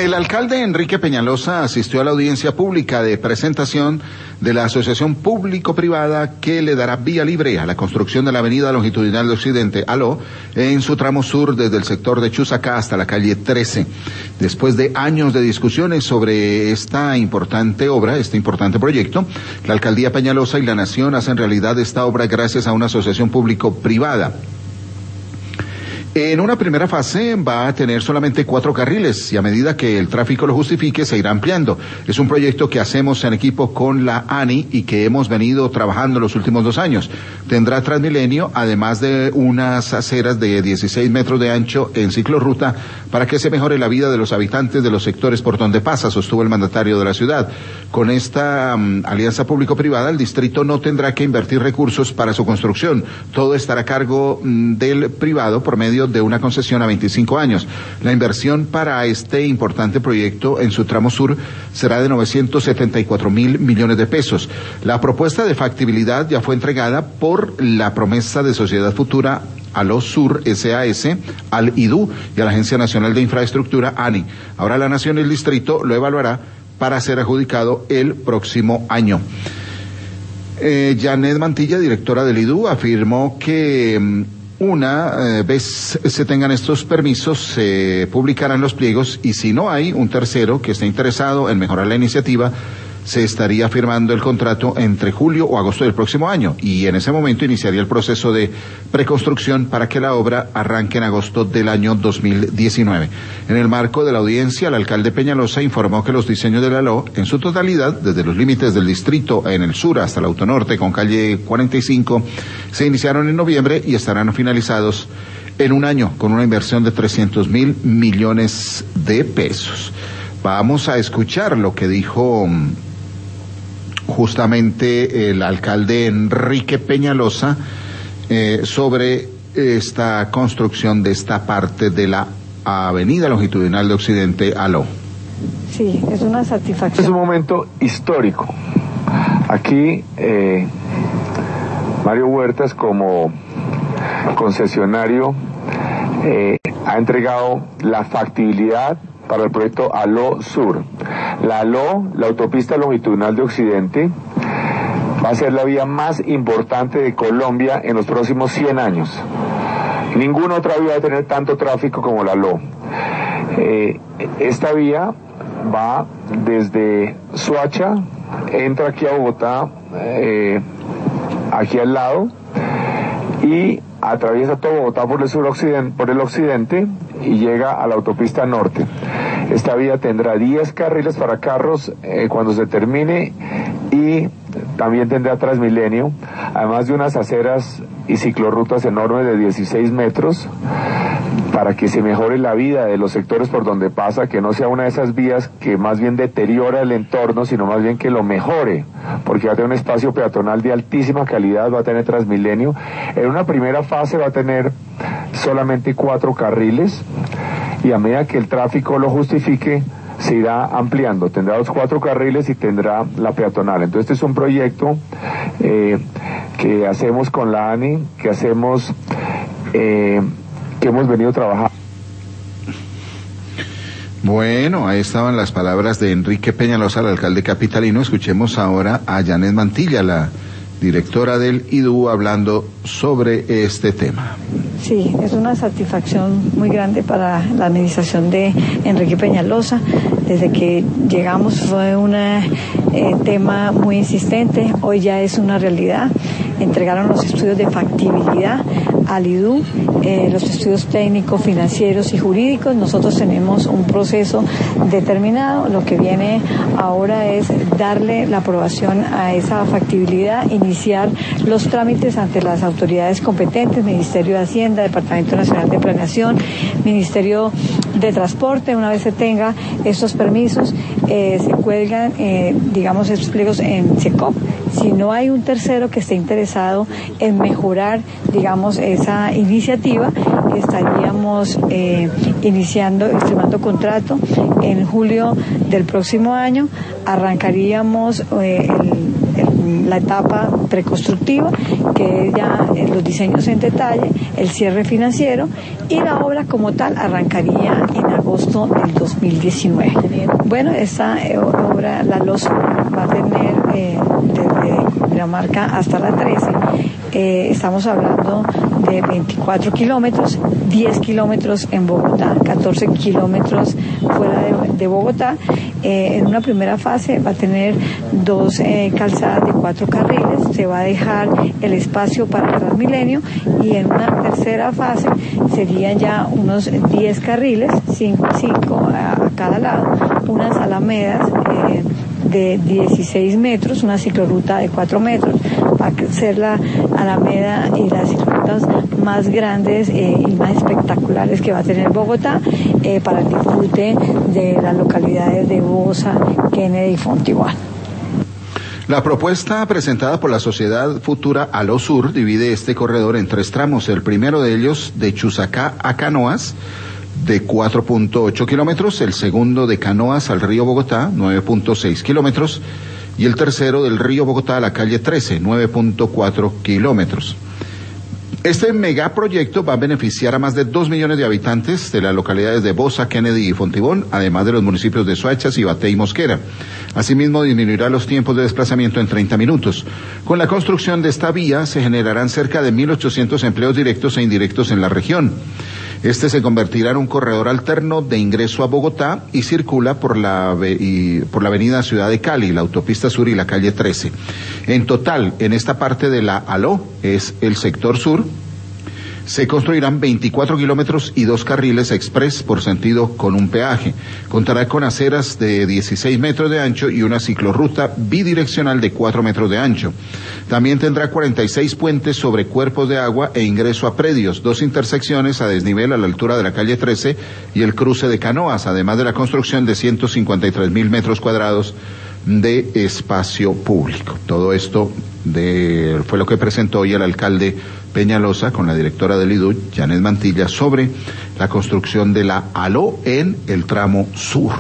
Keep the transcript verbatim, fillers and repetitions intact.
El alcalde Enrique Peñalosa asistió a la audiencia pública de presentación de la asociación público-privada que le dará vía libre a la construcción de la avenida longitudinal de Occidente, ALO, en su tramo sur desde el sector de Chusacá hasta la calle trece. Después de años de discusiones sobre esta importante obra, este importante proyecto, la alcaldía Peñalosa y la nación hacen realidad esta obra gracias a una asociación público-privada. En una primera fase va a tener solamente cuatro carriles y a medida que el tráfico lo justifique se irá ampliando. Es un proyecto que hacemos en equipo con la ANI y que hemos venido trabajando los últimos dos años. Tendrá Transmilenio, además de unas aceras de dieciséis metros de ancho en ciclorruta para que se mejore la vida de los habitantes de los sectores por donde pasa, sostuvo el mandatario de la ciudad. Con esta um, alianza público-privada, el distrito no tendrá que invertir recursos para su construcción. Todo estará a cargo um, del privado por medio de una concesión a veinticinco años. La inversión para este importante proyecto en su tramo sur será de novecientos setenta y cuatro mil millones de pesos. La propuesta de factibilidad ya fue entregada por la promesa de Sociedad Futura ALO Sur S A S al I D U y a la Agencia Nacional de Infraestructura ANI. Ahora la Nación y el distrito lo evaluará para ser adjudicado el próximo año. Eh, Janet Mantilla, directora del I D U, afirmó que Una eh, vez se tengan estos permisos, se publicarán los pliegos y si no hay un tercero que esté interesado en mejorar la iniciativa, se estaría firmando el contrato entre julio o agosto del próximo año y en ese momento iniciaría el proceso de preconstrucción para que la obra arranque en agosto del año dos mil diecinueve. En el marco de la audiencia, el alcalde Peñalosa informó que los diseños de la ALO, en su totalidad, desde los límites del distrito en el sur hasta el autonorte con calle cuarenta y cinco, se iniciaron en noviembre y estarán finalizados en un año con una inversión de trescientos mil millones de pesos. Vamos a escuchar lo que dijo justamente el alcalde Enrique Peñalosa eh, sobre esta construcción de esta parte de la avenida longitudinal de Occidente ALO. Sí, es una satisfacción. Es un momento histórico. Aquí eh, Mario Huertas, como concesionario, eh, ha entregado la factibilidad para el proyecto ALO Sur. La ALO, la autopista longitudinal de Occidente, va a ser la vía más importante de Colombia en los próximos cien años. Ninguna otra vía va a tener tanto tráfico como la ALO. Eh, esta vía va desde Soacha, entra aquí a Bogotá, eh, aquí al lado, y atraviesa todo Bogotá por el sur occidente, por el occidente y llega a la autopista norte. Esta vía tendrá diez carriles para carros eh, cuando se termine y también tendrá Transmilenio, además de unas aceras y ciclorrutas enormes de dieciséis metros para que se mejore la vida de los sectores por donde pasa, que no sea una de esas vías que más bien deteriora el entorno, sino más bien que lo mejore, porque va a tener un espacio peatonal de altísima calidad, va a tener Transmilenio. En una primera fase va a tener solamente cuatro carriles y a medida que el tráfico lo justifique, se irá ampliando, tendrá los cuatro carriles y tendrá la peatonal. Entonces este es un proyecto eh, que hacemos con la ANI, que hacemos, eh, que hemos venido trabajando. Bueno, ahí estaban las palabras de Enrique Peñalosa, el alcalde capitalino. Escuchemos ahora a Janet Mantilla, la directora del I D U, hablando sobre este tema. Sí, es una satisfacción muy grande para la administración de Enrique Peñalosa. Desde que llegamos fue un eh, tema muy insistente, hoy ya es una realidad. Entregaron los estudios de factibilidad al I D U, eh, los estudios técnicos, financieros y jurídicos. Nosotros tenemos un proceso determinado. Lo que viene ahora es darle la aprobación a esa factibilidad, iniciar los trámites ante las autoridades competentes, Ministerio de Hacienda, Departamento Nacional de Planeación, Ministerio de Transporte. Una vez se tenga estos permisos, eh, se cuelgan, eh, digamos, estos pliegos en SECOP. Si no hay un tercero que esté interesado en mejorar, digamos, esa iniciativa, estaríamos eh, iniciando, extremando contrato en julio del próximo año. Arrancaríamos eh, el, el, la etapa preconstructiva, que es ya eh, los diseños en detalle, el cierre financiero, y la obra como tal arrancaría en agosto del dos mil diecinueve. Bueno, esta eh, obra, la losa, va a tener eh, desde la marca hasta la trece, eh, estamos hablando de veinticuatro kilómetros, diez kilómetros en Bogotá, catorce kilómetros fuera de, de Bogotá. Eh, en una primera fase va a tener dos eh, calzadas de cuatro carriles, se va a dejar el espacio para Transmilenio, y en una tercera fase serían ya unos diez carriles, cinco, cinco a, a cada lado, unas alamedas eh, de dieciséis metros, una ciclorruta de cuatro metros, va a ser la alameda y las ciclorrutas más grandes eh, y más espectaculares que va a tener Bogotá eh, para el disfrute de las localidades de Bosa, Kennedy y Fontibón. La propuesta presentada por la sociedad futura Aló Sur divide este corredor en tres tramos. El primero de ellos de Chusacá a Canoas, de cuatro punto ocho kilómetros, el segundo de Canoas al río Bogotá, nueve punto seis kilómetros, y el tercero del río Bogotá a la calle trece, nueve punto cuatro kilómetros. Este megaproyecto va a beneficiar a más de dos millones de habitantes de las localidades de Bosa, Kennedy y Fontibón, además de los municipios de Soacha, Cibaté y Mosquera. Asimismo, disminuirá los tiempos de desplazamiento en treinta minutos. Con la construcción de esta vía se generarán cerca de mil ochocientos empleos directos e indirectos en la región. Este se convertirá en un corredor alterno de ingreso a Bogotá y circula por la, y, por la avenida Ciudad de Cali, la autopista sur y la calle trece. En total, en esta parte de la Aló, es el sector sur, se construirán veinticuatro kilómetros y dos carriles express por sentido con un peaje. Contará con aceras de dieciséis metros de ancho y una ciclorruta bidireccional de cuatro metros de ancho. También tendrá cuarenta y seis puentes sobre cuerpos de agua e ingreso a predios, dos intersecciones a desnivel a la altura de la calle trece y el cruce de Canoas, además de la construcción de ciento cincuenta y tres mil metros cuadrados de espacio público. Todo esto de, fue lo que presentó hoy el alcalde Peñalosa con la directora del I D U, Janet Mantilla, sobre la construcción de la Aló en el tramo sur.